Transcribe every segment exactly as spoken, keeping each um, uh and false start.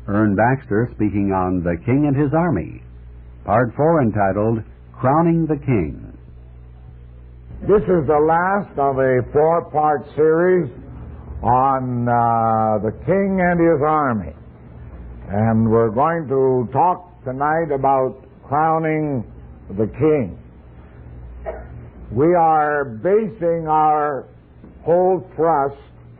Ern Baxter speaking on The King and His Army, Part four, entitled Crowning the King. This is the last of a four-part series on uh, the King and His Army. And we're going to talk tonight about crowning the King. We are basing our whole thrust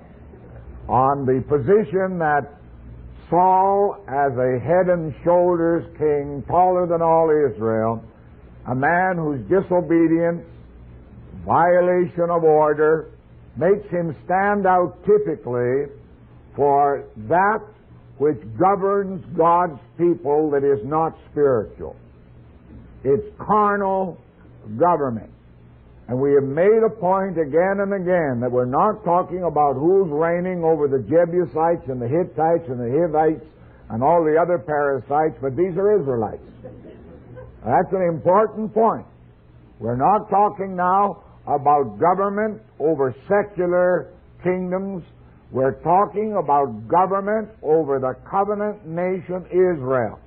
on the position that Saul, as a head and shoulders king, taller than all Israel, a man whose disobedience, violation of order, makes him stand out typically for that which governs God's people that is not spiritual. It's carnal government. And we have made a point again and again that we're not talking about who's reigning over the Jebusites and the Hittites and the Hivites and all the other parasites, but these are Israelites. That's an important point. We're not talking now about government over secular kingdoms. We're talking about government over the covenant nation Israel.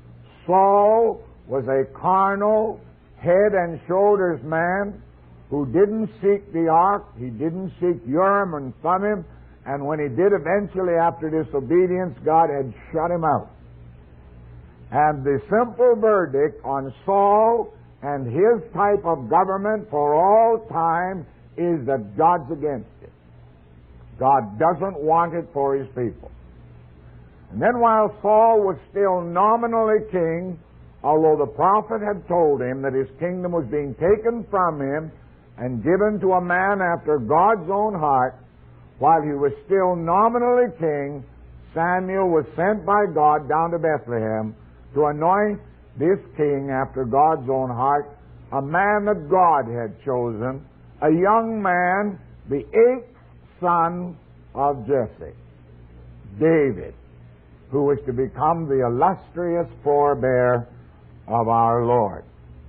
Saul was a carnal, head and shoulders man who didn't seek the ark, he didn't seek Urim and Thummim, and when he did eventually after disobedience, God had shut him out. And the simple verdict on Saul and his type of government for all time is that God's against it. God doesn't want it for His people. And then while Saul was still nominally king, although the prophet had told him that his kingdom was being taken from him and given to a man after God's own heart, while he was still nominally king, Samuel was sent by God down to Bethlehem to anoint this king after God's own heart, a man that God had chosen, a young man, the eighth son of Jesse, David, who was to become the illustrious forebear of our Lord.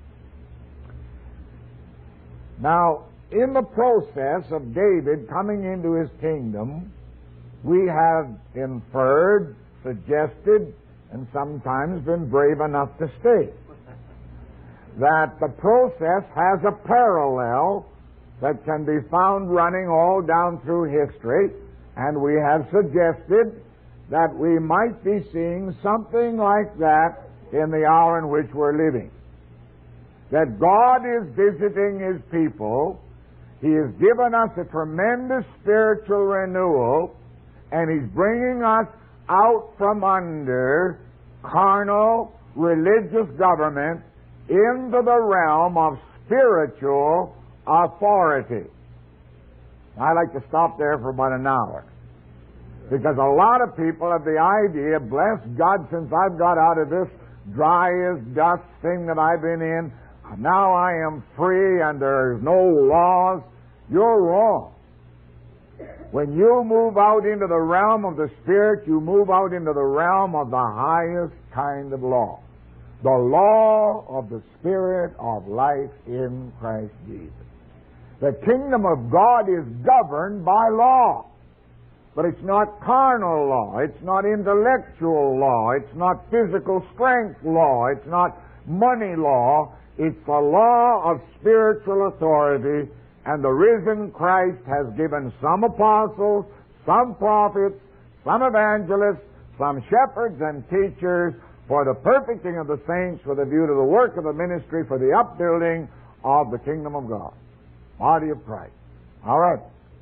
Now, in the process of David coming into his kingdom, we have inferred, suggested, and sometimes been brave enough to state that the process has a parallel that can be found running all down through history, and we have suggested that we might be seeing something like that in the hour in which we're living. That God is visiting His people. He has given us a tremendous spiritual renewal, and He's bringing us out from under carnal religious government into the realm of spiritual authority. I'd like to stop there for about an hour, because a lot of people have the idea, bless God, since I've got out of this dry as dust thing that I've been in, now I am free and there's no laws. You're wrong. When you move out into the realm of the Spirit, you move out into the realm of the highest kind of law. The law of the Spirit of life in Christ Jesus. The kingdom of God is governed by law. But it's not carnal law. It's not intellectual law. It's not physical strength law. It's not money law. It's the law of spiritual authority, and the risen Christ has given some apostles, some prophets, some evangelists, some shepherds and teachers for the perfecting of the saints, with a view to the work of the ministry for the upbuilding of the kingdom of God. Body of Christ. All right.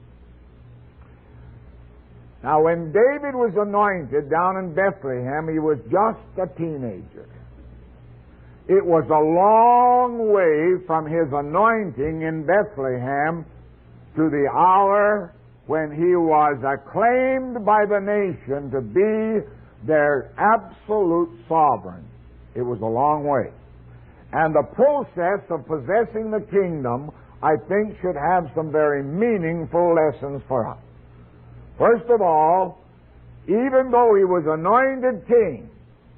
Now, when David was anointed down in Bethlehem, he was just a teenager. It was a long way from his anointing in Bethlehem to the hour when he was acclaimed by the nation to be their absolute sovereign. It was a long way. And the process of possessing the kingdom, I think, should have some very meaningful lessons for us. First of all, even though he was anointed king,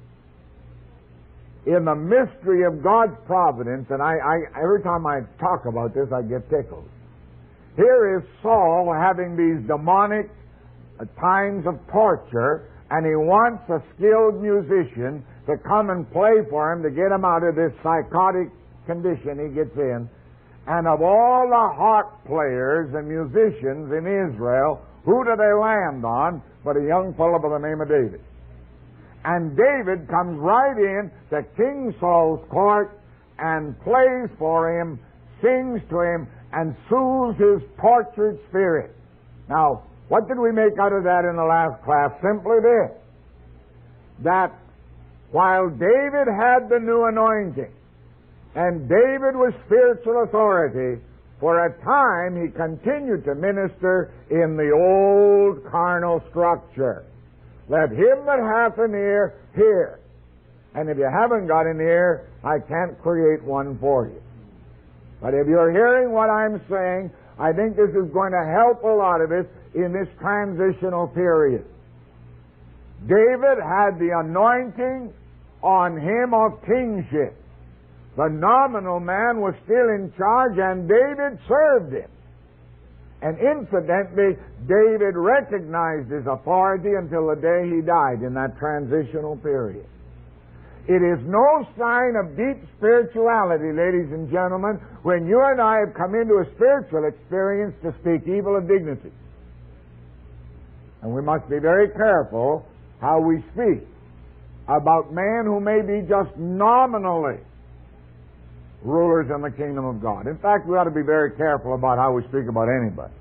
in the mystery of God's providence, and I, I every time I talk about this, I get tickled. Here is Saul having these demonic times of torture, and he wants a skilled musician to come and play for him to get him out of this psychotic condition he gets in. And of all the harp players and musicians in Israel, who do they land on but a young fellow by the name of David? And David comes right in to King Saul's court and plays for him, sings to him, and soothes his tortured spirit. Now, what did we make out of that in the last class? Simply this, that while David had the new anointing, and David was spiritual authority, for a time he continued to minister in the old carnal structure. Let him that hath an ear hear. And if you haven't got an ear, I can't create one for you. But if you're hearing what I'm saying, I think this is going to help a lot of us in this transitional period. David had the anointing on him of kingship. The nominal man was still in charge, and David served him. And incidentally, David recognized his authority until the day he died in that transitional period. It is no sign of deep spirituality, ladies and gentlemen, when you and I have come into a spiritual experience to speak evil of dignity. And we must be very careful how we speak about men who may be just nominally rulers in the kingdom of God. In fact, we ought to be very careful about how we speak about anybody.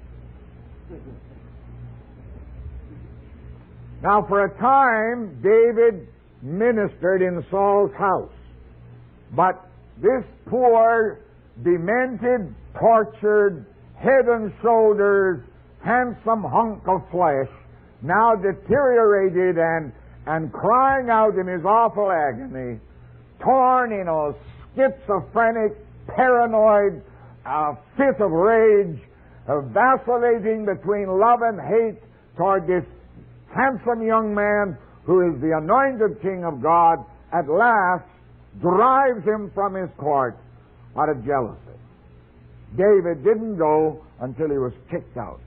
Now, for a time, David ministered in Saul's house. But this poor, demented, tortured, head and shoulders, handsome hunk of flesh, now deteriorated and, and crying out in his awful agony, torn in a schizophrenic, paranoid uh, fit of rage, uh, vacillating between love and hate toward this handsome young man who is the anointed king of God, at last drives him from his court out of jealousy. David didn't go until he was kicked out.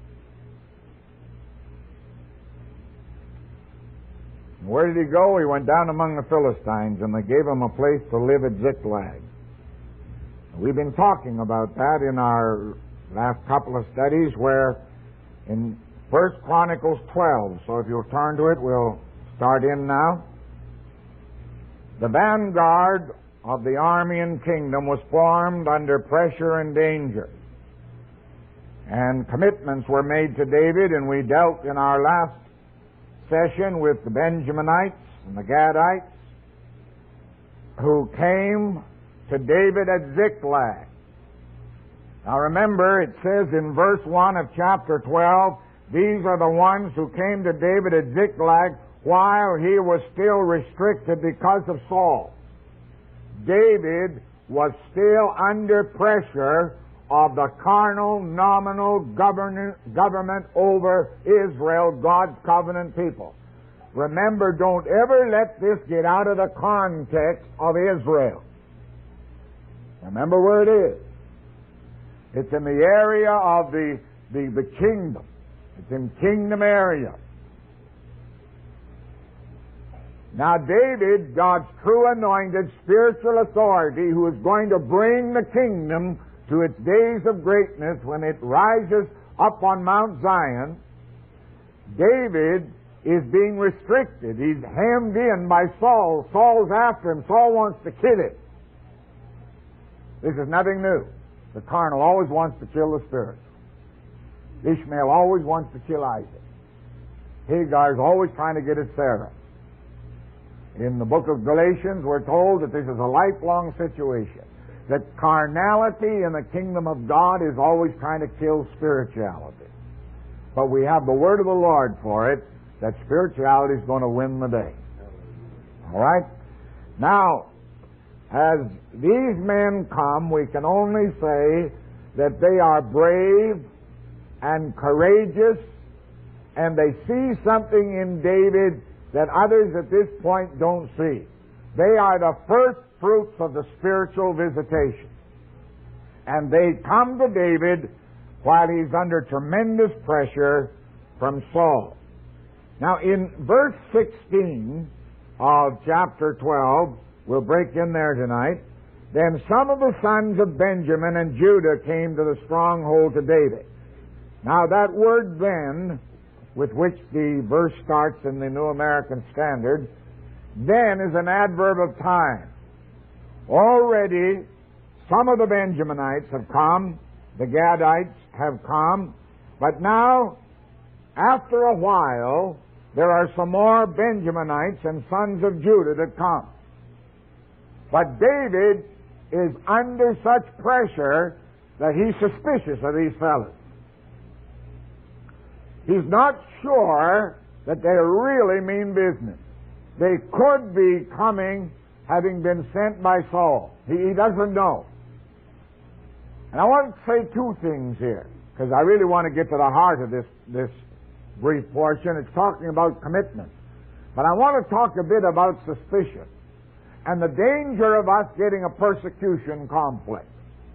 Where did he go? He went down among the Philistines, and they gave him a place to live at Ziklag. We've been talking about that in our last couple of studies, where in First Chronicles twelve, so if you'll turn to it, we'll start in now. The vanguard of the army and kingdom was formed under pressure and danger. And commitments were made to David, and we dealt in our last session with the Benjaminites and the Gadites who came to David at Ziklag. Now remember, it says in verse one of chapter twelve, these are the ones who came to David at Ziklag while he was still restricted because of Saul. David was still under pressure of the carnal, nominal government, government over Israel, God's covenant people. Remember, don't ever let this get out of the context of Israel. Remember where it is. It's in the area of the, the, the kingdom. It's in kingdom area. Now David, God's true anointed spiritual authority, who is going to bring the kingdom to its days of greatness when it rises up on Mount Zion, David is being restricted. He's hemmed in by Saul. Saul's after him. Saul wants to kill him. This is nothing new. The carnal always wants to kill the spiritual. Ishmael always wants to kill Isaac. Hagar's always trying to get at Sarah. In the book of Galatians, we're told that this is a lifelong situation. That carnality in the kingdom of God is always trying to kill spirituality. But we have the word of the Lord for it, that spirituality is going to win the day. All right? Now, as these men come, we can only say that they are brave and courageous, and they see something in David that others at this point don't see. They are the first fruits of the spiritual visitation. And they come to David while he's under tremendous pressure from Saul. Now, in verse sixteen of chapter twelve, we'll break in there tonight. Then some of the sons of Benjamin and Judah came to the stronghold to David. Now, that word then, with which the verse starts in the New American Standard, then is an adverb of time. Already, some of the Benjaminites have come, the Gadites have come, but now, after a while, there are some more Benjaminites and sons of Judah that come. But David is under such pressure that he's suspicious of these fellows. He's not sure that they really mean business. They could be coming, having been sent by Saul. He, he doesn't know. And I want to say two things here, because I really want to get to the heart of this, this brief portion. It's talking about commitment. But I want to talk a bit about suspicion and the danger of us getting a persecution complex.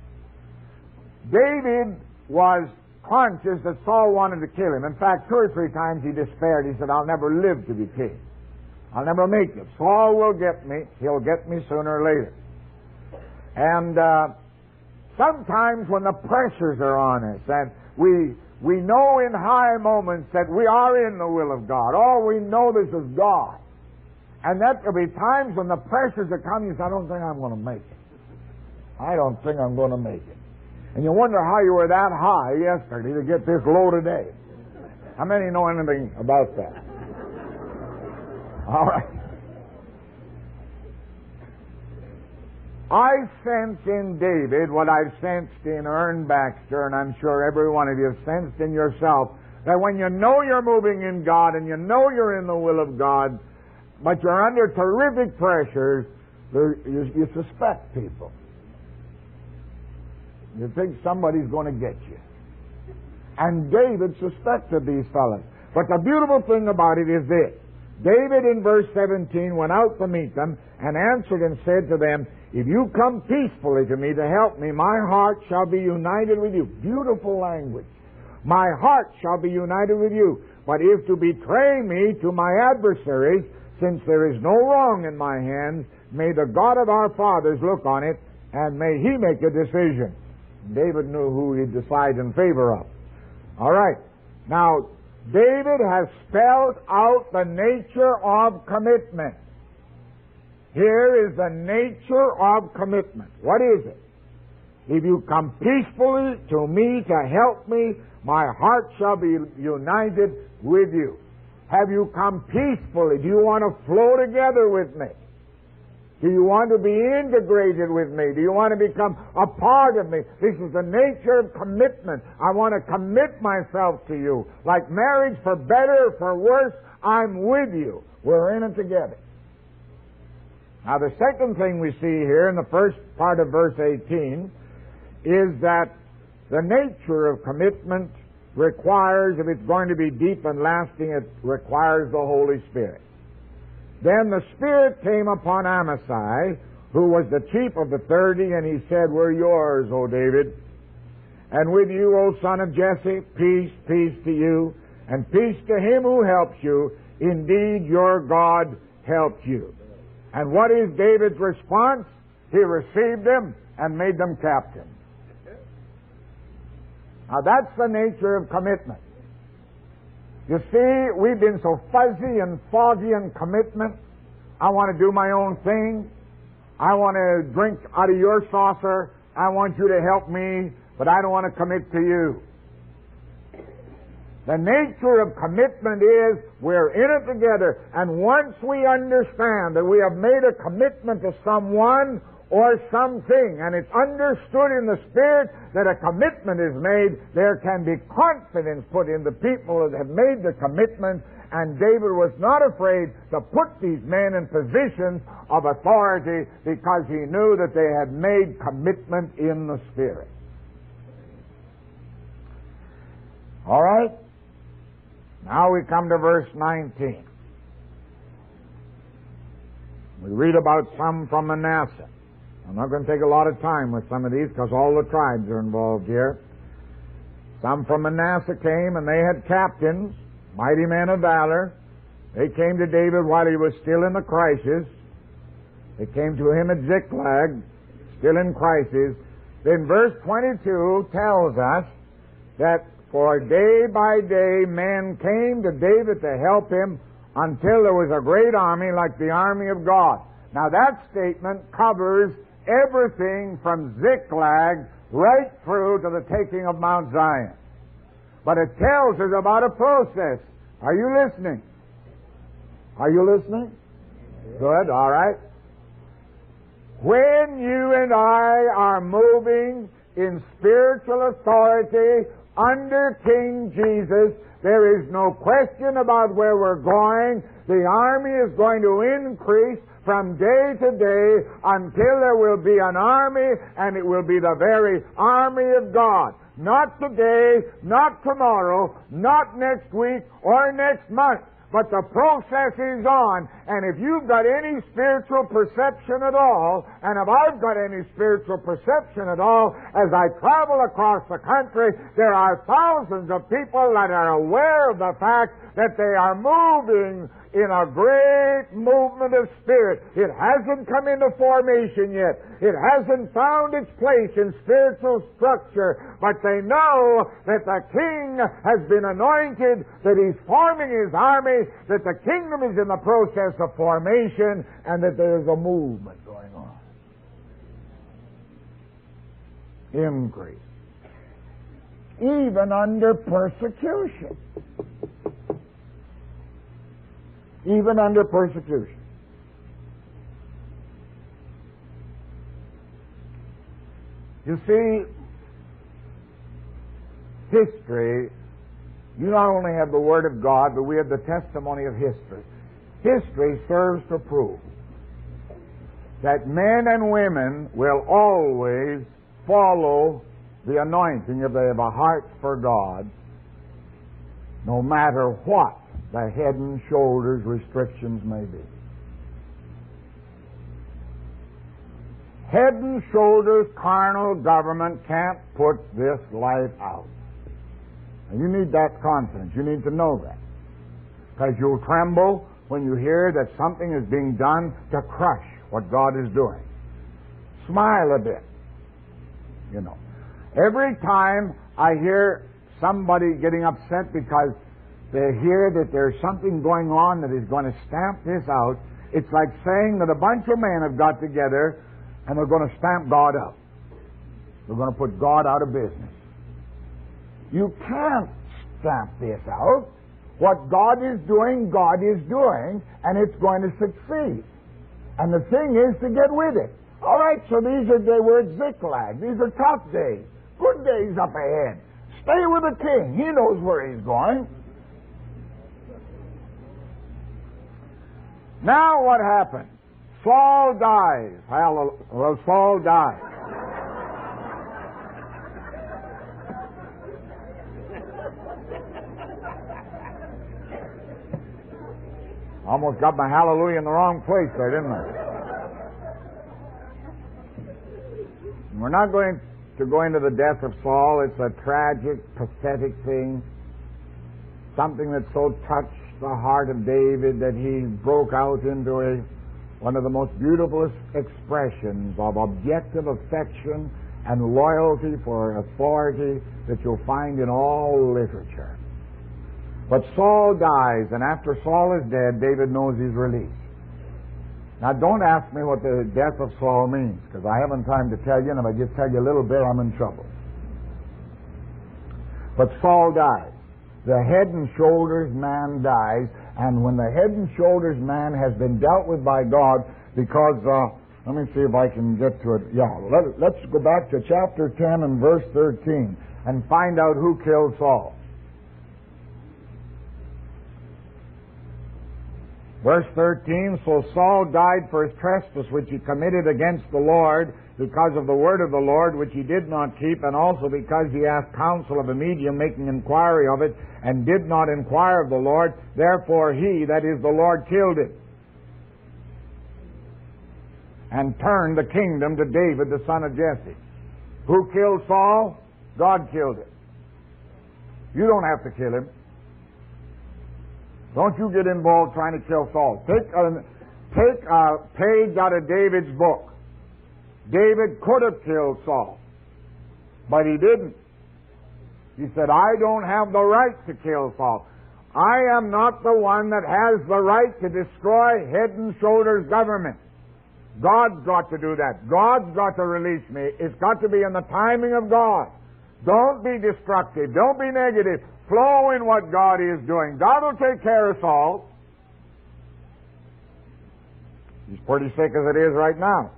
David was conscious that Saul wanted to kill him. In fact, two or three times he despaired. He said, I'll never live to be king. I'll never make it. Saul will get me. He'll get me sooner or later. And uh, sometimes when the pressures are on us, and we we know in high moments that we are in the will of God. Oh, we know this is God. And that there'll be times when the pressures are coming, you say, I don't think I'm going to make it. I don't think I'm going to make it. And you wonder how you were that high yesterday to get this low today. How many know anything about that? All right. I sense in David what I've sensed in Ern Baxter, and I'm sure every one of you have sensed in yourself, that when you know you're moving in God and you know you're in the will of God, but you're under terrific pressures, you, you suspect people. You think somebody's going to get you. And David suspected these fellows. But the beautiful thing about it is this. David in verse seventeen went out to meet them and answered and said to them, if you come peacefully to me to help me, my heart shall be united with you. Beautiful language. My heart shall be united with you. But if to betray me to my adversaries, since there is no wrong in my hands, may the God of our fathers look on it, and may He make a decision. David knew who he'd decide in favor of. All right. Now, David has spelled out the nature of commitment. Here is the nature of commitment. What is it? If you come peacefully to me to help me, my heart shall be united with you. Have you come peacefully? Do you want to flow together with me? Do you want to be integrated with me? Do you want to become a part of me? This is the nature of commitment. I want to commit myself to you. Like marriage, for better or for worse, I'm with you. We're in it together. Now, the second thing we see here in the first part of verse eighteen is that the nature of commitment requires, if it's going to be deep and lasting, it requires the Holy Spirit. Then the Spirit came upon Amasai, who was the chief of the thirty, and he said, we're yours, O David. And with you, O son of Jesse, peace, peace to you, and peace to him who helps you. Indeed, your God helped you. And what is David's response? He received them and made them captains. Now that's the nature of commitment. You see, we've been so fuzzy and foggy in commitment. I want to do my own thing. I want to drink out of your saucer. I want you to help me, but I don't want to commit to you. The nature of commitment is we're in it together, and once we understand that we have made a commitment to someone or something, and it's understood in the Spirit that a commitment is made, there can be confidence put in the people that have made the commitment, and David was not afraid to put these men in positions of authority because he knew that they had made commitment in the Spirit. All right? Now we come to verse nineteen. We read about some from Manasseh. I'm not going to take a lot of time with some of these because all the tribes are involved here. Some from Manasseh came, and they had captains, mighty men of valor, They came to David while he was still in the crisis. They came to him at Ziklag, still in crisis. Then verse twenty-two tells us that for day by day men came to David to help him until there was a great army like the army of God. Now that statement covers everything from Ziklag right through to the taking of Mount Zion. But it tells us about a process. Are you listening? Are you listening? Good, all right. When you and I are moving in spiritual authority under King Jesus, there is no question about where we're going. The army is going to increase from day to day until there will be an army, and it will be the very army of God. Not today, not tomorrow, not next week or next month. But the process is on, and if you've got any spiritual perception at all, and if I've got any spiritual perception at all, as I travel across the country, there are thousands of people that are aware of the fact that they are moving in a great movement of spirit. It hasn't come into formation yet. It hasn't found its place in spiritual structure, but they know that the king has been anointed, that he's forming his army, that the kingdom is in the process of formation, and that there's a movement going on. Increase. Even under persecution. Even under persecution. You see, history, you not only have the Word of God, but we have the testimony of history. History serves to prove that men and women will always follow the anointing if they have a heart for God, no matter what the head and shoulders restrictions may be. Head and shoulders carnal government can't put this life out. And you need that confidence. You need to know that. Because you'll tremble when you hear that something is being done to crush what God is doing. Smile a bit. You know. Every time I hear somebody getting upset because they hear that there's something going on that is going to stamp this out, it's like saying that a bunch of men have got together and they're going to stamp God out. They're going to put God out of business. You can't stamp this out. What God is doing, God is doing, and it's going to succeed. And the thing is to get with it. All right, so these are, they were at Ziklag. These are tough days. Good days up ahead. Stay with the king. He knows where he's going. Now what happened? Saul dies. Well, Saul dies. Almost got my hallelujah in the wrong place there, didn't I? We're not going to go into the death of Saul. It's a tragic, pathetic thing. Something that so touched the heart of David that he broke out into a, one of the most beautiful expressions of objective affection and loyalty for authority that you'll find in all literature. But Saul dies, and after Saul is dead, David knows he's released. Now don't ask me what the death of Saul means, because I haven't time to tell you, and if I just tell you a little bit, I'm in trouble. But Saul dies. The head and shoulders man dies, and when the head and shoulders man has been dealt with by God, because, uh, let me see if I can get to it. Yeah, let, let's go back to chapter ten and verse thirteen and find out who killed Saul. Verse thirteen, so Saul died for his trespass which he committed against the Lord, because of the word of the Lord which he did not keep, and also because he asked counsel of a medium, making inquiry of it, and did not inquire of the Lord. Therefore he, that is the Lord, killed it, and turned the kingdom to David the son of Jesse. Who killed Saul? God killed him. You don't have to kill him. Don't you get involved trying to kill Saul. Take a, take a page out of David's book. David could have killed Saul, but he didn't. He said, I don't have the right to kill Saul. I am not the one that has the right to destroy head and shoulders government. God's got to do that. God's got to release me. It's got to be in the timing of God. Don't be destructive. Don't be negative. Flow in what God is doing. God will take care of Saul. He's pretty sick as it is right now.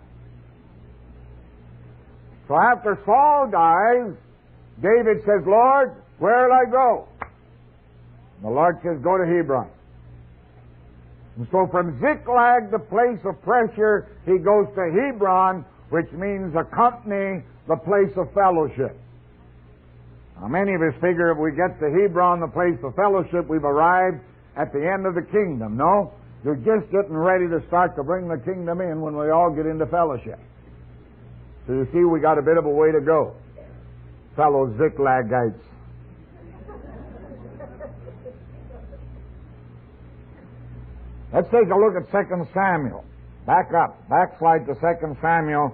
So after Saul dies, David says, Lord, where'll I go? And the Lord says, go to Hebron. And so from Ziklag, the place of pressure, he goes to Hebron, which means a company, the place of fellowship. Now, many of us figure if we get to Hebron, the place of fellowship, we've arrived at the end of the kingdom. No, you're just getting ready to start to bring the kingdom in when we all get into fellowship. So you see, we got a bit of a way to go, fellow Ziklagites. Let's take a look at Second Samuel. Back up. Backslide to Second Samuel,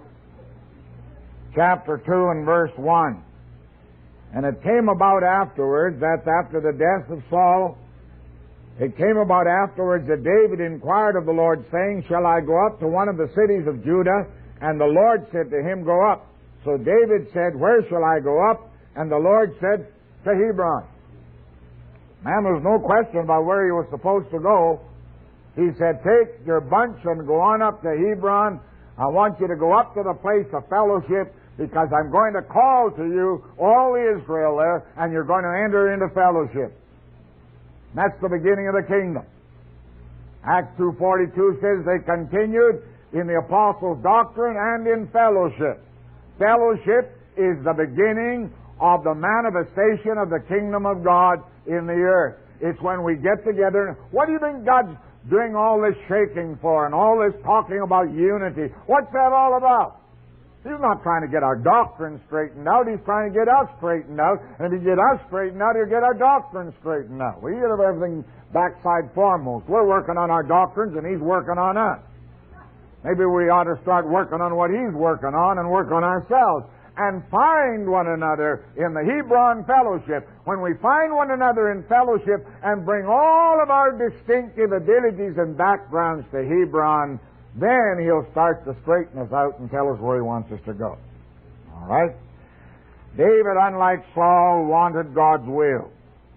chapter two and verse one. And it came about afterwards, that's after the death of Saul, it came about afterwards that David inquired of the Lord, saying, shall I go up to one of the cities of Judah? And the Lord said to him, go up. So David said, where shall I go up? And the Lord said, to Hebron. Man, there's no question about where he was supposed to go. He said, take your bunch and go on up to Hebron. I want you to go up to the place of fellowship, because I'm going to call to you all Israel there, and you're going to enter into fellowship. That's the beginning of the kingdom. Acts two forty-two says they continued in the apostles' doctrine and in fellowship. Fellowship is the beginning of the manifestation of the kingdom of God in the earth. It's when we get together. What do you think God's doing all this shaking for and all this talking about unity? What's that all about? He's not trying to get our doctrine straightened out. He's trying to get us straightened out. And if he get us straightened out, he'll get our doctrine straightened out. We get everything backside foremost. We're working on our doctrines, and he's working on us. Maybe we ought to start working on what he's working on and work on ourselves. And find one another in the Hebron fellowship. When we find one another in fellowship and bring all of our distinctive abilities and backgrounds to Hebron, then he'll start to straighten us out and tell us where he wants us to go. All right? David, unlike Saul, wanted God's will.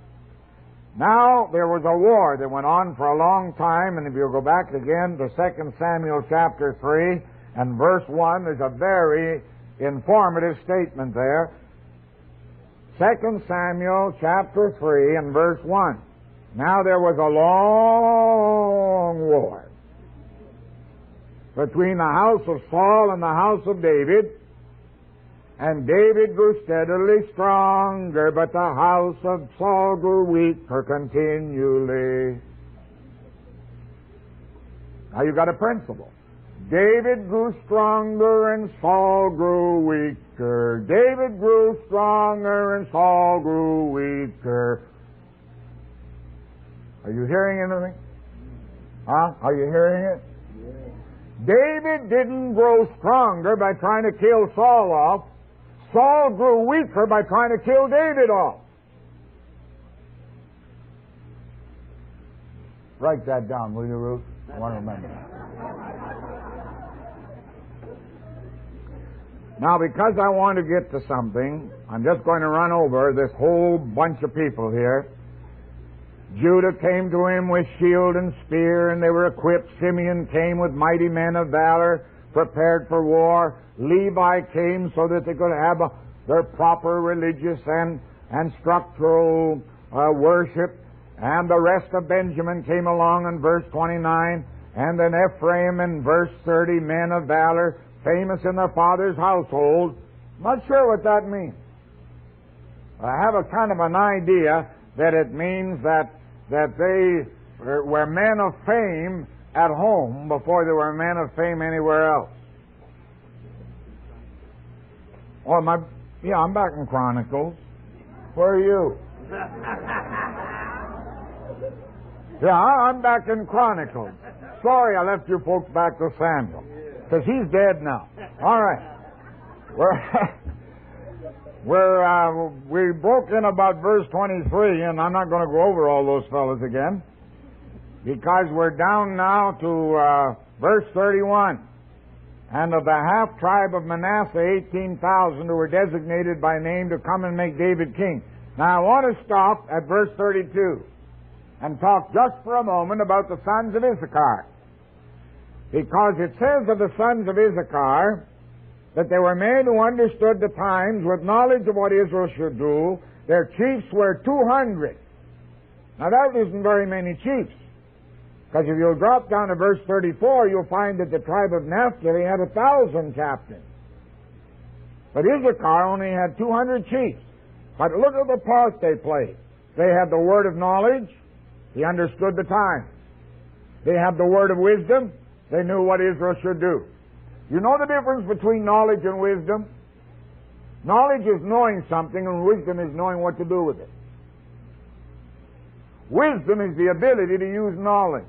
Now, there was a war that went on for a long time, and if you'll go back again to Second Samuel chapter three and verse one, there's a very informative statement there. Second Samuel chapter three and verse one. Now there was a long war between the house of Saul and the house of David, and David grew steadily stronger, but the house of Saul grew weaker continually. Now you've got a principle. David grew stronger and Saul grew weaker. David grew stronger and Saul grew weaker. Are you hearing anything? Huh? Are you hearing it? Yeah. David didn't grow stronger by trying to kill Saul off. Saul grew weaker by trying to kill David off. Write that down, will you, Ruth? I want to remember that. Now, because I want to get to something, I'm just going to run over this whole bunch of people here. Judah came to him with shield and spear, and they were equipped. Simeon came with mighty men of valor, prepared for war. Levi came so that they could have a, their proper religious and, and structural uh, worship. And the rest of Benjamin came along in verse twenty-nine. And then Ephraim in verse thirty, men of valor, famous in their father's household. Not sure what that means. I have a kind of an idea that it means that that they were men of fame at home before they were men of fame anywhere else. Oh, my, yeah, I'm back in Chronicles. Where are you? Yeah, I'm back in Chronicles. Sorry I left you folks back to Samuel, because he's dead now. All right. We're, we're, uh, we broke in about verse twenty-three, and I'm not going to go over all those fellows again, because we're down now to uh, verse thirty-one. And of the half tribe of Manasseh, eighteen thousand who were designated by name to come and make David king. Now I want to stop at verse thirty-two and talk just for a moment about the sons of Issachar. Because it says of the sons of Issachar that they were men who understood the times with knowledge of what Israel should do. Their chiefs were two hundred. Now that isn't very many chiefs. Because if you'll drop down to verse thirty-four, you'll find that the tribe of Naphtali had a thousand captains. But Issachar only had two hundred chiefs. But look at the part they played. They had the word of knowledge. He understood the times. They had the word of wisdom. They knew what Israel should do. You know the difference between knowledge and wisdom? Knowledge is knowing something, and wisdom is knowing what to do with it. Wisdom is the ability to use knowledge.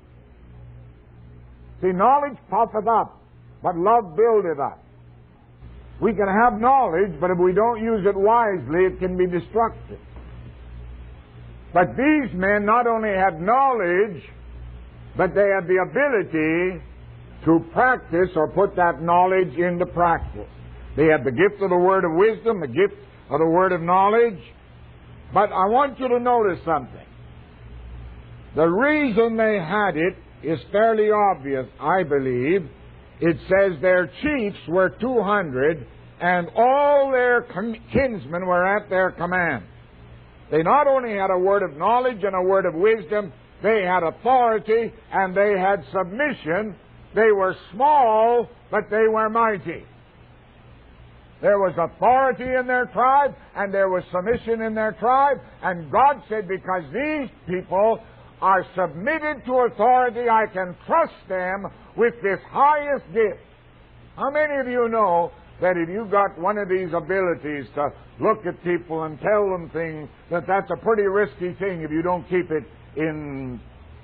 See, knowledge puffeth up, but love buildeth up. We can have knowledge, but if we don't use it wisely, it can be destructive. But these men not only had knowledge, but they had the ability to practice or put that knowledge into practice. They had the gift of the word of wisdom, the gift of the word of knowledge. But I want you to notice something. The reason they had it is fairly obvious, I believe. It says their chiefs were two hundred, and all their kinsmen were at their command. They not only had a word of knowledge and a word of wisdom, they had authority and they had submission. They were small, but they were mighty. There was authority in their tribe, and there was submission in their tribe, and God said, because these people are submitted to authority, I can trust them with this highest gift. How many of you know that if you got one of these abilities to look at people and tell them things, that that's a pretty risky thing if you don't keep it in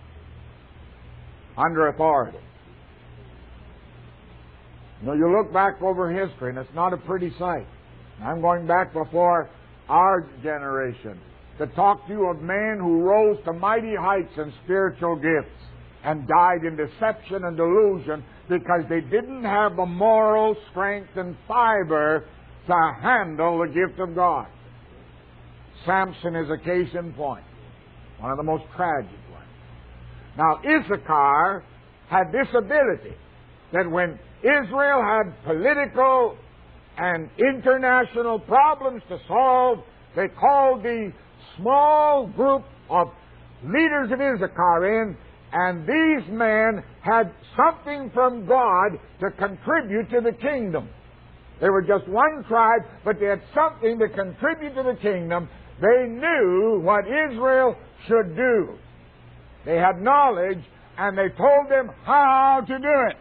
under authority? You know, you look back over history, and it's not a pretty sight. I'm going back before our generation to talk to you of men who rose to mighty heights in spiritual gifts and died in deception and delusion because they didn't have the moral strength and fiber to handle the gift of God. Samson is a case in point, one of the most tragic ones. Now, Issachar had this ability that when Israel had political and international problems to solve, they called the small group of leaders of Issachar in, and these men had something from God to contribute to the kingdom. They were just one tribe, but they had something to contribute to the kingdom. They knew what Israel should do. They had knowledge, and they told them how to do it.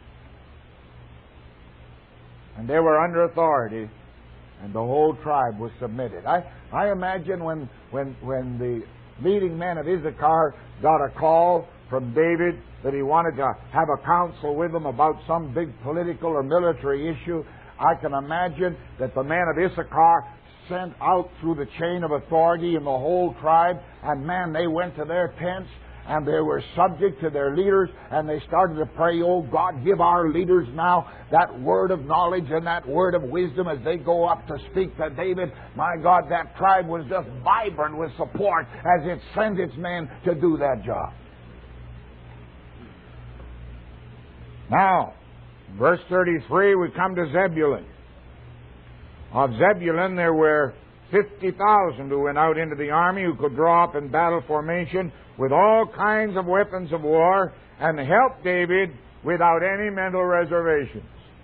And they were under authority, and the whole tribe was submitted. I, I imagine when, when, when the leading men of Issachar got a call from David that he wanted to have a council with them about some big political or military issue, I can imagine that the men of Issachar sent out through the chain of authority in the whole tribe, and man, they went to their tents, and they were subject to their leaders, and they started to pray, oh God, give our leaders now that word of knowledge and that word of wisdom as they go up to speak to David. My God, that tribe was just vibrant with support as it sent its men to do that job. Now, verse thirty-three, we come to Zebulun. Of Zebulun, there were fifty thousand who went out into the army, who could draw up in battle formation with all kinds of weapons of war, and help David without any mental reservations.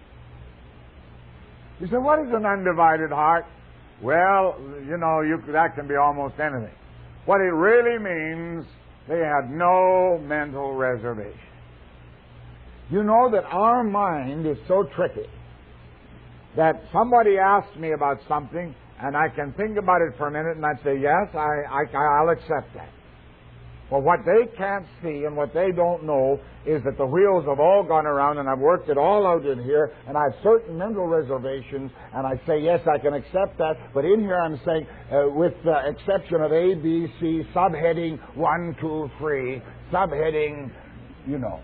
You say, what is an undivided heart? Well, you know, you, that can be almost anything. What it really means, they had no mental reservation. You know that our mind is so tricky that somebody asks me about something, and I can think about it for a minute, and I'd say, yes, I, I, I'll accept that. For what they can't see and what they don't know is that the wheels have all gone around, and I've worked it all out in here, and I have certain mental reservations, and I say, yes, I can accept that, but in here I'm saying, uh, with the exception of A, B, C, subheading one, two, three, subheading, you know.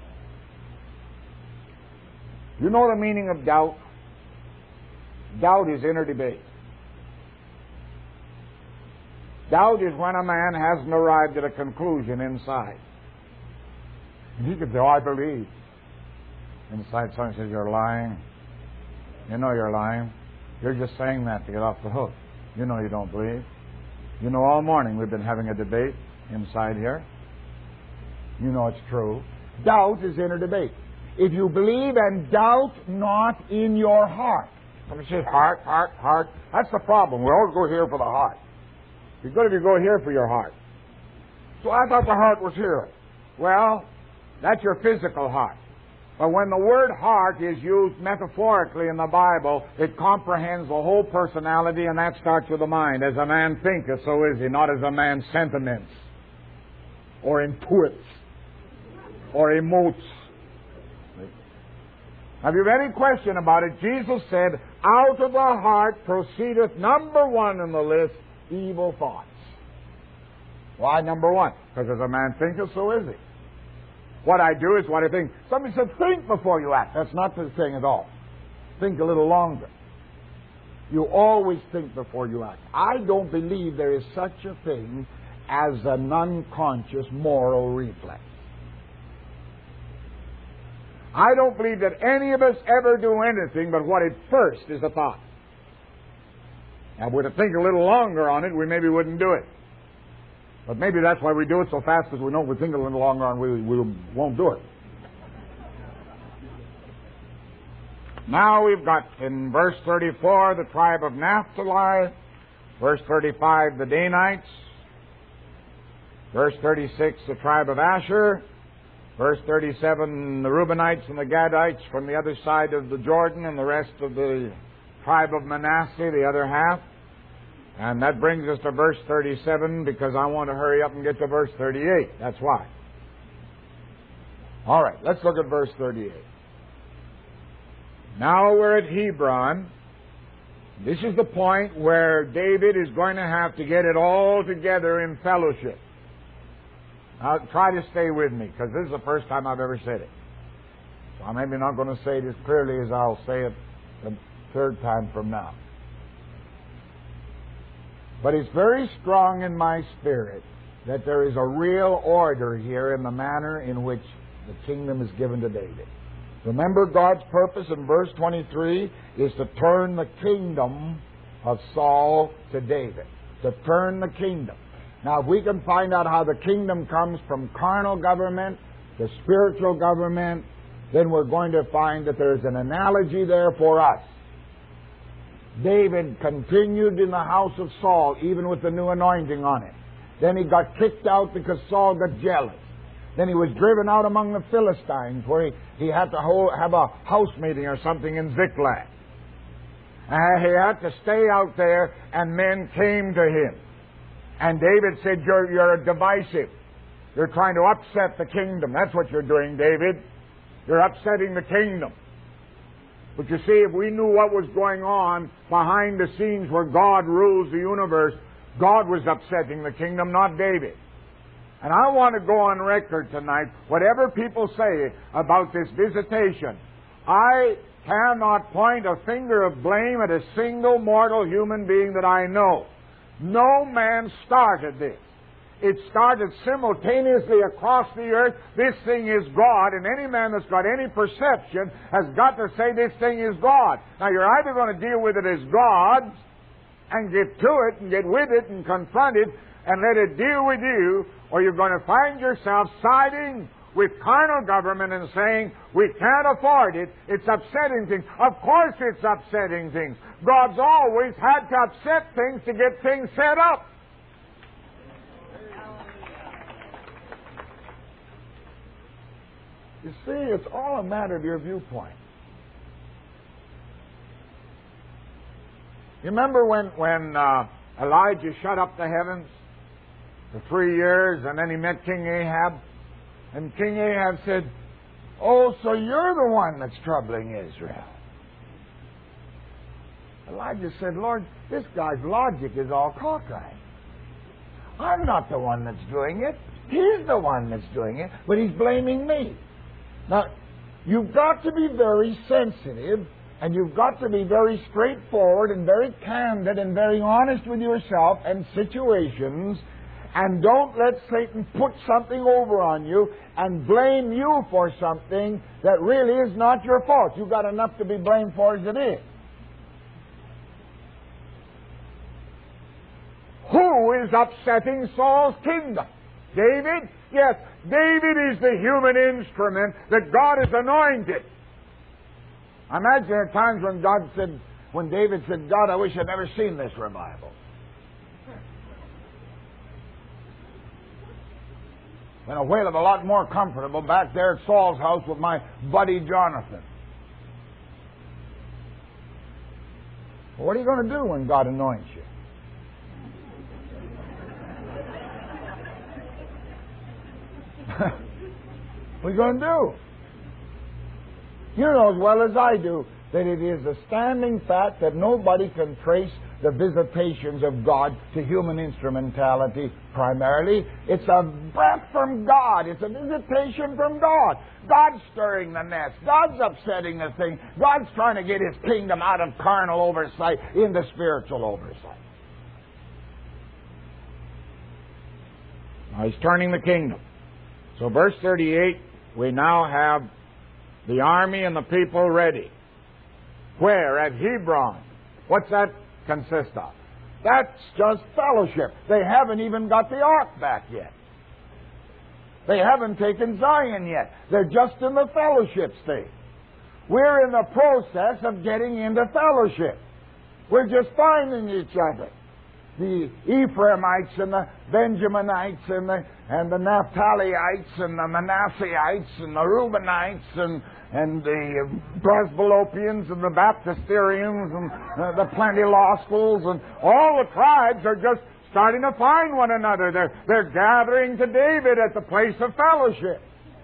You know the meaning of doubt? Doubt is inner debate. Doubt is when a man hasn't arrived at a conclusion inside. He could say, oh, I believe. Inside someone says, you're lying. You know you're lying. You're just saying that to get off the hook. You know you don't believe. You know all morning we've been having a debate inside here. You know it's true. Doubt is inner debate. If you believe and doubt not in your heart. Somebody says heart, heart, heart. That's the problem. We always go here for the heart. You're good if you go here for your heart. So I thought the heart was here. Well, that's your physical heart. But when the word heart is used metaphorically in the Bible, it comprehends the whole personality, and that starts with the mind. As a man thinketh, so is he, not as a man sentiments, or intuits, or emotes. Have you any question about it? Jesus said, out of the heart proceedeth, number one on the list, evil thoughts. Why number one? Because as a man thinketh, so is he. What I do is what I think. Somebody said, think before you act. That's not the thing at all. Think a little longer. You always think before you act. I don't believe there is such a thing as an unconscious moral reflex. I don't believe that any of us ever do anything but what at first is a thought. Now, if we were to think a little longer on it, we maybe wouldn't do it. But maybe that's why we do it so fast, because we know if we think a little longer on it, we, we won't do it. Now we've got in verse thirty-four the tribe of Naphtali, verse thirty-five the Danites, verse thirty-six the tribe of Asher, verse thirty-seven the Reubenites and the Gadites from the other side of the Jordan, and the rest of the tribe of Manasseh, the other half. And that brings us to verse thirty-seven, because I want to hurry up and get to verse thirty-eight. That's why. All right, let's look at verse thirty-eight. Now we're at Hebron. This is the point where David is going to have to get it all together in fellowship. Now try to stay with me, because this is the first time I've ever said it. So I'm maybe not going to say it as clearly as I'll say it the third time from now. But it's very strong in my spirit that there is a real order here in the manner in which the kingdom is given to David. Remember, God's purpose in verse twenty-three is to turn the kingdom of Saul to David. To turn the kingdom. Now, if we can find out how the kingdom comes from carnal government to spiritual government, then we're going to find that there's an analogy there for us. David continued in the house of Saul, even with the new anointing on him. Then he got kicked out because Saul got jealous. Then he was driven out among the Philistines, where he, he had to hold, have a house meeting or something in Ziklag. Uh, he had to stay out there, and men came to him. And David said, you're, you're divisive. You're trying to upset the kingdom. That's what you're doing, David. You're upsetting the kingdom. But you see, if we knew what was going on behind the scenes where God rules the universe, God was upsetting the kingdom, not David. And I want to go on record tonight, whatever people say about this visitation, I cannot point a finger of blame at a single mortal human being that I know. No man started this. It started simultaneously across the earth. This thing is God, and any man that's got any perception has got to say this thing is God. Now, you're either going to deal with it as God and get to it and get with it and confront it and let it deal with you, or you're going to find yourself siding with carnal government and saying, we can't afford it, it's upsetting things. Of course it's upsetting things. God's always had to upset things to get things set up. You see, it's all a matter of your viewpoint. You remember when, when uh, Elijah shut up the heavens? for three years, and then he met King Ahab. And King Ahab said, "Oh, so you're the one that's troubling Israel." Elijah said, "Lord, this guy's logic is all cockeyed. I'm not the one that's doing it. He's the one that's doing it, but he's blaming me." Now, you've got to be very sensitive, and you've got to be very straightforward and very candid and very honest with yourself and situations, and don't let Satan put something over on you and blame you for something that really is not your fault. You've got enough to be blamed for as it is. Who is upsetting Saul's kingdom? David? Yes, David is the human instrument that God has anointed. I imagine there are times when God said, when David said, "God, I wish I'd never seen this revival." Been a whale of a lot more comfortable back there at Saul's house with my buddy Jonathan. Well, what are you going to do when God anoints you? What are you going to do? You know as well as I do that it is a standing fact that nobody can trace the visitations of God to human instrumentality primarily. It's a breath from God. It's a visitation from God. God's stirring the nest. God's upsetting the thing. God's trying to get His kingdom out of carnal oversight into spiritual oversight. Now He's turning the kingdom. So verse thirty-eight, we now have the army and the people ready. Where? At Hebron. What's that consist of? That's just fellowship. They haven't even got the ark back yet. They haven't taken Zion yet. They're just in the fellowship stage. We're in the process of getting into fellowship. We're just finding each other. The Ephraimites and the Benjaminites and the, and the Naphtaliites and the Manasseites and the Reubenites and, and the Presbylopians and the Baptisterians and uh, the Pentecostals and all the tribes are just starting to find one another. They're, they're gathering to David at the place of fellowship.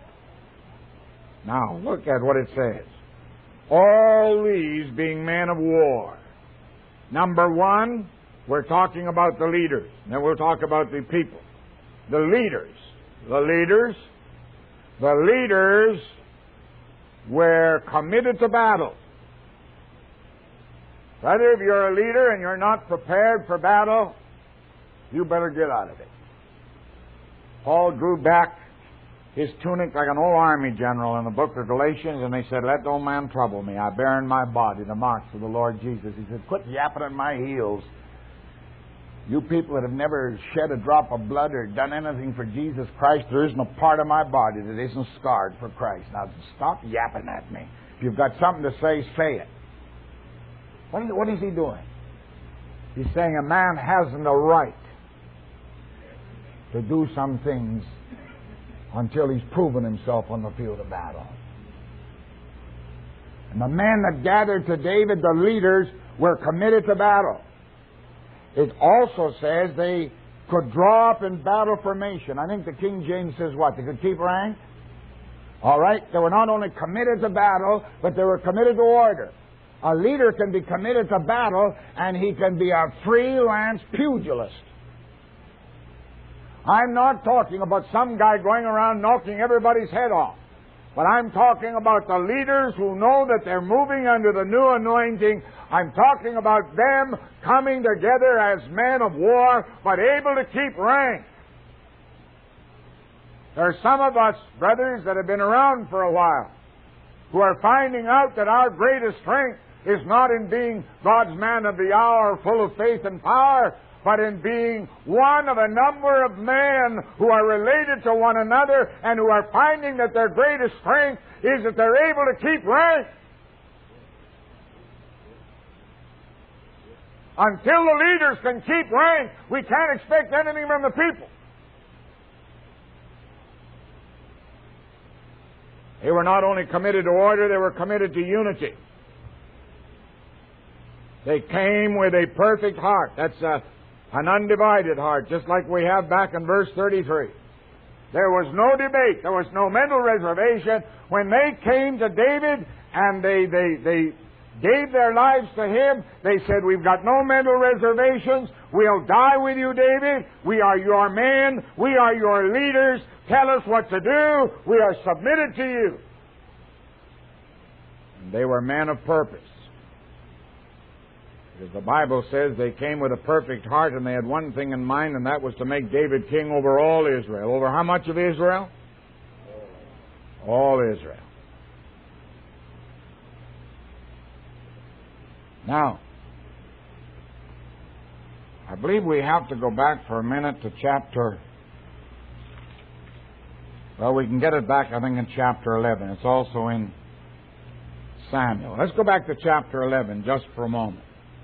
Now, look at what it says. All these being men of war. Number one, we're talking about the leaders. Then we'll talk about the people. The leaders. The leaders. The leaders were committed to battle. Brother, if you're a leader and you're not prepared for battle, you better get out of it. Paul drew back his tunic like an old army general in the book of Galatians, and he said, "Let no man trouble me. I bear in my body the marks of the Lord Jesus." He said, "Quit yapping at my heels. You people that have never shed a drop of blood or done anything for Jesus Christ, there isn't a part of my body that isn't scarred for Christ. Now stop yapping at me. If you've got something to say, say it." What is, what is he doing? He's saying a man hasn't a right to do some things until he's proven himself on the field of battle. And the men that gathered to David, the leaders, were committed to battle. It also says they could draw up in battle formation. I think the King James says what? They could keep rank? All right? They were not only committed to battle, but they were committed to order. A leader can be committed to battle, and he can be a freelance pugilist. I'm not talking about some guy going around knocking everybody's head off. But I'm talking about the leaders who know that they're moving under the new anointing. I'm talking about them coming together as men of war, but able to keep rank. There are some of us, brothers, that have been around for a while, who are finding out that our greatest strength is not in being God's man of the hour, full of faith and power, but in being one of a number of men who are related to one another and who are finding that their greatest strength is that they're able to keep rank. Until the leaders can keep rank, we can't expect anything from the people. They were not only committed to order, they were committed to unity. They came with a perfect heart. That's a An undivided heart, just like we have back in verse thirty-three. There was no debate. There was no mental reservation. When they came to David and they, they, they gave their lives to him, they said, we've got no mental reservations. We'll die with you, David. We are your men. We are your leaders. Tell us what to do. We are submitted to you. And they were men of purpose. Because the Bible says they came with a perfect heart and they had one thing in mind, and that was to make David king over all Israel. Over how much of Israel? All Israel. Now, I believe we have to go back for a minute to chapter... Well, we can get it back, I think, in chapter eleven. It's also in Samuel. Let's go back to chapter eleven just for a moment.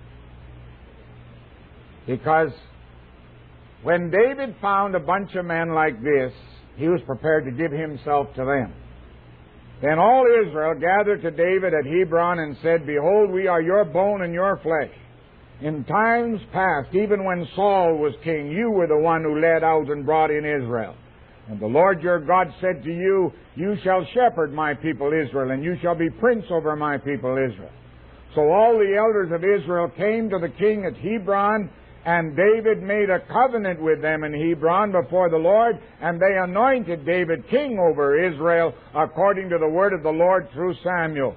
Because when David found a bunch of men like this, he was prepared to give himself to them. Then all Israel gathered to David at Hebron and said, Behold, we are your bone and your flesh. In times past, even when Saul was king, you were the one who led out and brought in Israel. And the Lord your God said to you, You shall shepherd my people Israel, and you shall be prince over my people Israel. So all the elders of Israel came to the king at Hebron, and David made a covenant with them in Hebron before the Lord, and they anointed David king over Israel according to the word of the Lord through Samuel.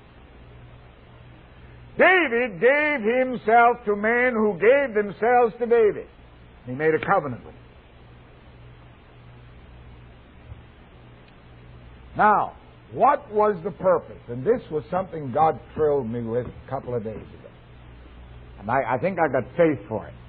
David gave himself to men who gave themselves to David. He made a covenant with them. Now, what was the purpose? And this was something God thrilled me with a couple of days ago. And I, I think I got faith for it.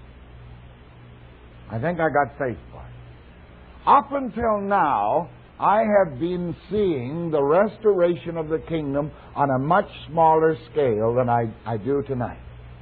I think I got faith for it. Up until now, I have been seeing the restoration of the kingdom on a much smaller scale than I, I do tonight.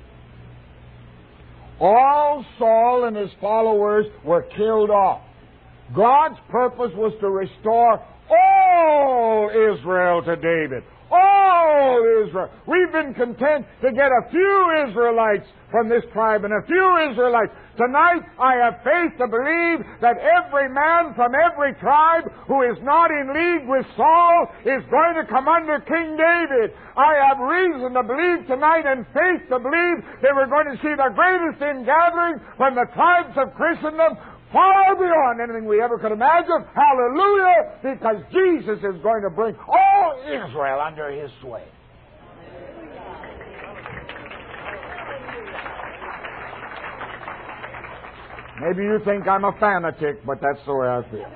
All Saul and his followers were killed off. God's purpose was to restore all Israel to David. All Israel. We've been content to get a few Israelites from this tribe and a few Israelites. Tonight, I have faith to believe that every man from every tribe who is not in league with Saul is going to come under King David. I have reason to believe tonight and faith to believe that we're going to see the greatest ingathering from the tribes of Christendom, far beyond anything we ever could imagine. Hallelujah! Because Jesus is going to bring all Israel under His sway. Maybe you think I'm a fanatic, but that's the way I feel.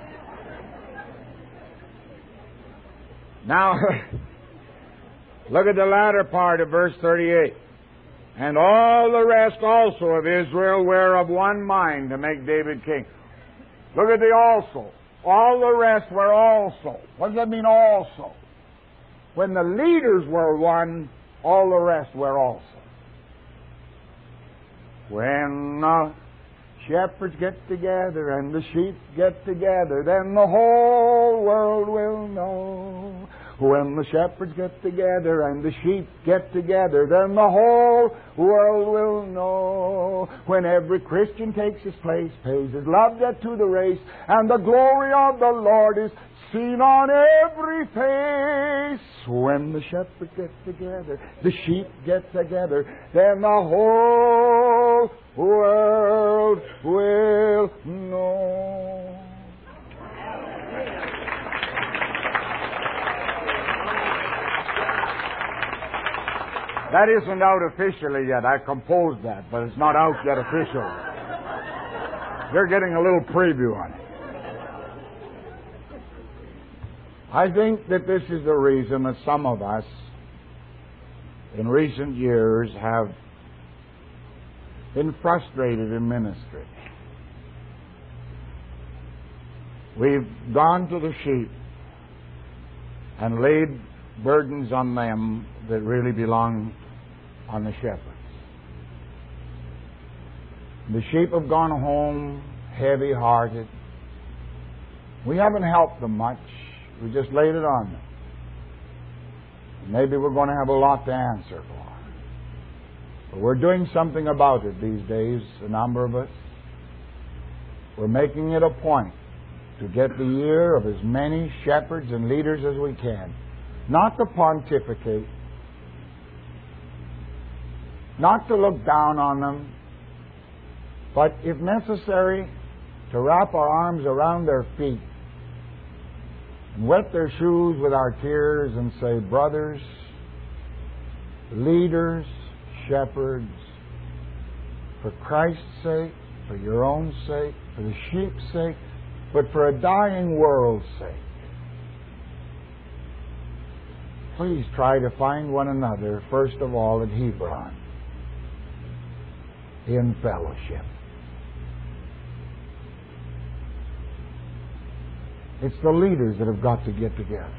Now, look at the latter part of verse thirty-eight. And all the rest also of Israel were of one mind to make David king. Look at the also. All the rest were also. What does that mean, also? When the leaders were one, all the rest were also. When the shepherds get together and the sheep get together, then the whole world will know. When the shepherds get together and the sheep get together, then the whole world will know. When every Christian takes his place, pays his love debt to the race, and the glory of the Lord is seen on every face. When the shepherds get together, the sheep get together, then the whole world will know. That isn't out officially yet. I composed that, but it's not out yet officially. You're getting a little preview on it. I think that this is the reason that some of us in recent years have been frustrated in ministry. We've gone to the sheep and laid burdens on them that really belong on the shepherds. The sheep have gone home heavy-hearted. We haven't helped them much. We just laid it on them. Maybe we're going to have a lot to answer for. But we're doing something about it these days, a number of us. We're making it a point to get the ear of as many shepherds and leaders as we can. Not to pontificate, not to look down on them, but if necessary, to wrap our arms around their feet and wet their shoes with our tears and say, brothers, leaders, shepherds, for Christ's sake, for your own sake, for the sheep's sake, but for a dying world's sake, please try to find one another, first of all at Hebron, in fellowship. It's the leaders that have got to get together.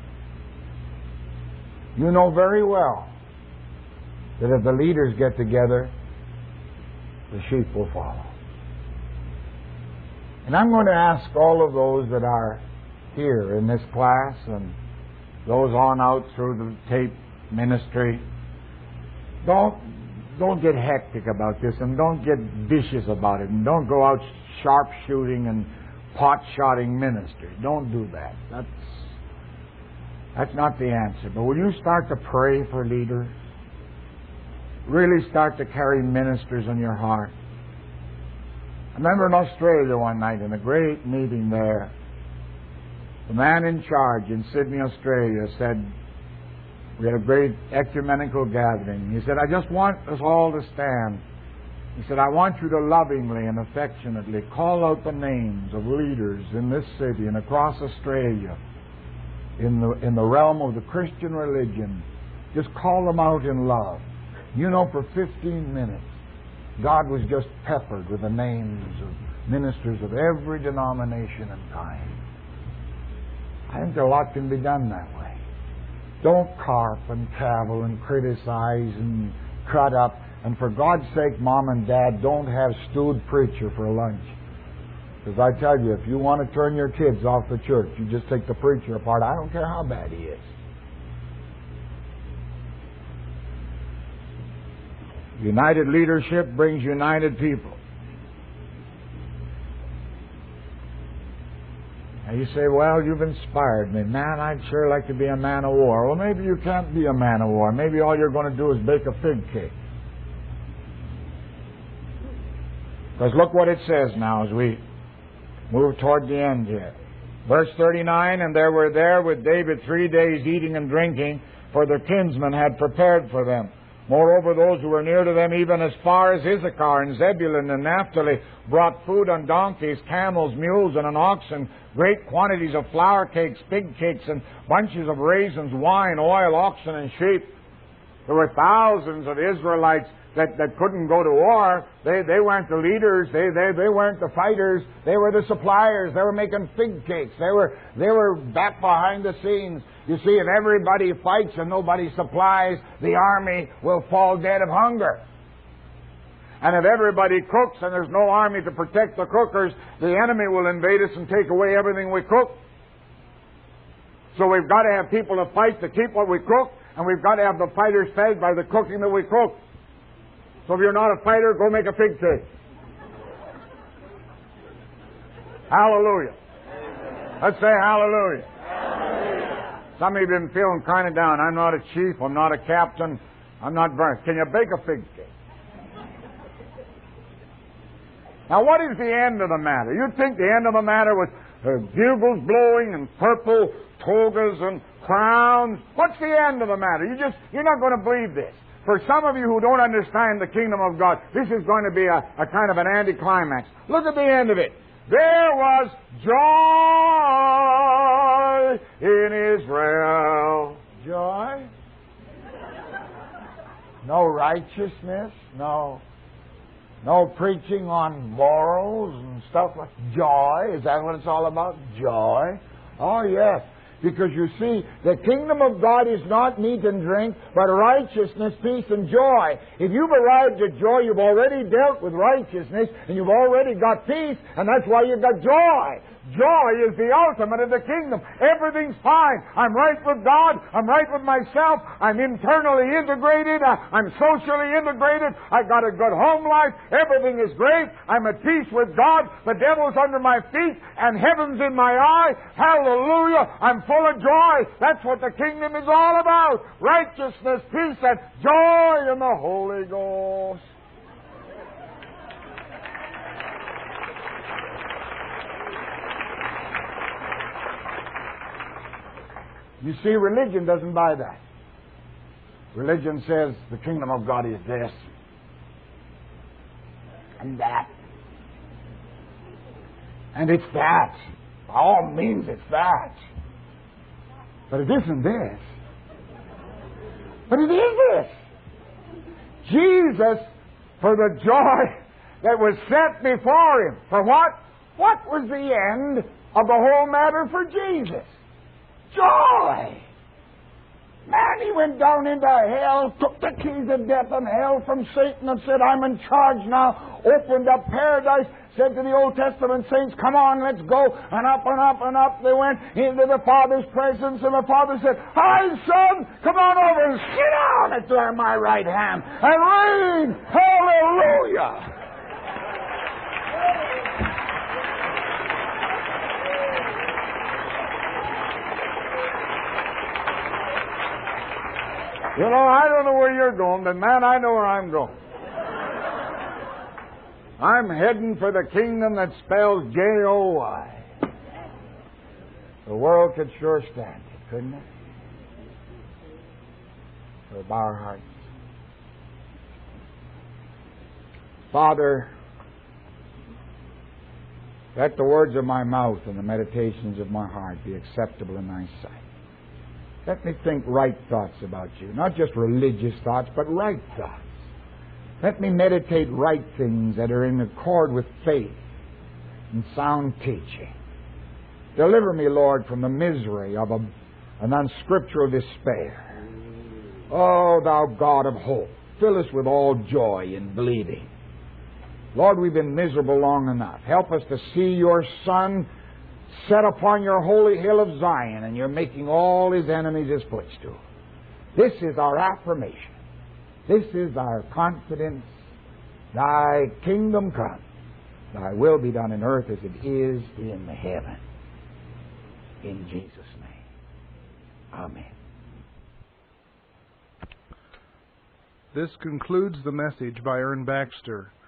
You know very well that if the leaders get together, the sheep will follow. And I'm going to ask all of those that are here in this class and those on out through the tape ministry, don't, don't get hectic about this and don't get vicious about it and don't go out sharpshooting and pot-shotting ministry. Don't do that. That's, that's not the answer. But will you start to pray for leaders? Really start to carry ministers on your heart? I remember in Australia one night in a great meeting there, the man in charge in Sydney, Australia said, we had a great ecumenical gathering. He said, I just want us all to stand. He said, I want you to lovingly and affectionately call out the names of leaders in this city and across Australia in the, in the realm of the Christian religion. Just call them out in love. You know, for fifteen minutes, God was just peppered with the names of ministers of every denomination and kind. I think a lot can be done that way. Don't carp and cavil and criticize and cut up. And for God's sake, Mom and Dad, don't have stewed preacher for lunch. Because I tell you, if you want to turn your kids off the church, you just take the preacher apart. I don't care how bad he is. United leadership brings united people. And you say, well, you've inspired me. Man, I'd sure like to be a man of war. Well, maybe you can't be a man of war. Maybe all you're going to do is bake a fig cake. Because look what it says now as we move toward the end here. Verse thirty-nine, and there were there with David three days eating and drinking, for their kinsmen had prepared for them. Moreover, those who were near to them, even as far as Issachar and Zebulun and Naphtali, brought food on donkeys, camels, mules, and on oxen, great quantities of flour cakes, fig cakes, and bunches of raisins, wine, oil, oxen, and sheep. There were thousands of Israelites that, that couldn't go to war. They, they weren't the leaders. They, they, they weren't the fighters. They were the suppliers. They were making fig cakes. They were, they were back behind the scenes. You see, if everybody fights and nobody supplies, the army will fall dead of hunger. And if everybody cooks and there's no army to protect the cookers, the enemy will invade us and take away everything we cook. So we've got to have people to fight to keep what we cook, and we've got to have the fighters fed by the cooking that we cook. So if you're not a fighter, go make a fig cake. Hallelujah. Let's say hallelujah. Hallelujah. Some of you have been feeling kind of down. I'm not a chief. I'm not a captain. I'm not very... Can you bake a fig cake? Now, what is the end of the matter? You'd think the end of the matter was uh, bugles blowing and purple togas and crowns. What's the end of the matter? You just, you're not going to believe this. For some of you who don't understand the kingdom of God, this is going to be a, a kind of an anticlimax. Look at the end of it. There was joy in Israel. Joy? No righteousness? No. No preaching on morals and stuff like joy. Is that what it's all about? Joy? Oh, yes. Because you see, the kingdom of God is not meat and drink, but righteousness, peace, and joy. If you've arrived at joy, you've already dealt with righteousness, and you've already got peace, and that's why you've got joy. joy is the ultimate of the kingdom. Everything's fine. I'm right with God. I'm right with myself. I'm internally integrated. I'm socially integrated. I've got a good home life. Everything is great. I'm at peace with God. The devil's under my feet and heaven's in my eye. Hallelujah. I'm full of joy. That's what the kingdom is all about. Righteousness, peace, and joy in the Holy Ghost. You see, religion doesn't buy that. Religion says the kingdom of God is this and that. And it's that. By all means, it's that. But it isn't this. But it is this. Jesus, for the joy that was set before Him. For what? What was the end of the whole matter for Jesus? Joy! Man, He went down into hell, took the keys of death and hell from Satan and said, I'm in charge now. Opened up paradise, said to the Old Testament saints, come on, let's go. And up and up and up they went into the Father's presence. And the Father said, hi, Son, come on over and sit down at my right hand and reign. Hallelujah! You know, I don't know where you're going, but man, I know where I'm going. I'm heading for the kingdom that spells J O Y. The world could sure stand it, couldn't it? So bow our hearts. Father, let the words of my mouth and the meditations of my heart be acceptable in Thy sight. Let me think right thoughts about You. Not just religious thoughts, but right thoughts. Let me meditate right things that are in accord with faith and sound teaching. Deliver me, Lord, from the misery of a, an unscriptural despair. Oh, Thou God of hope, fill us with all joy in believing. Lord, we've been miserable long enough. Help us to see Your Son set upon Your holy hill of Zion, and You're making all His enemies His footstool. This is our affirmation. This is our confidence. Thy kingdom come. Thy will be done in earth as it is in the heaven. In Jesus' name. Amen. This concludes the message by Ern Baxter.